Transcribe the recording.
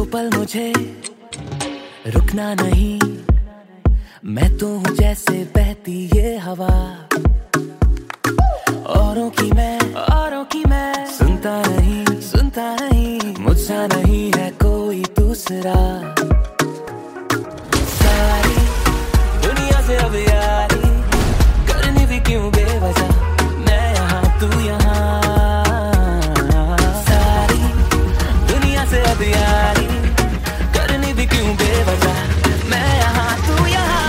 पल मुझे रुकना नहीं, मैं तो हूँ जैसे बहती ये हवा। औरों की मैं सुनता नहीं, मुझसा नहीं है कोई दूसरा। सारी दुनिया से अब यारी करनी भी क्यों बेवजह, मैं यहाँ तू यहाँ। सारी दुनिया से अब यारी करनी भी क्यों बेवजह, मैं यहाँ तू यहाँ।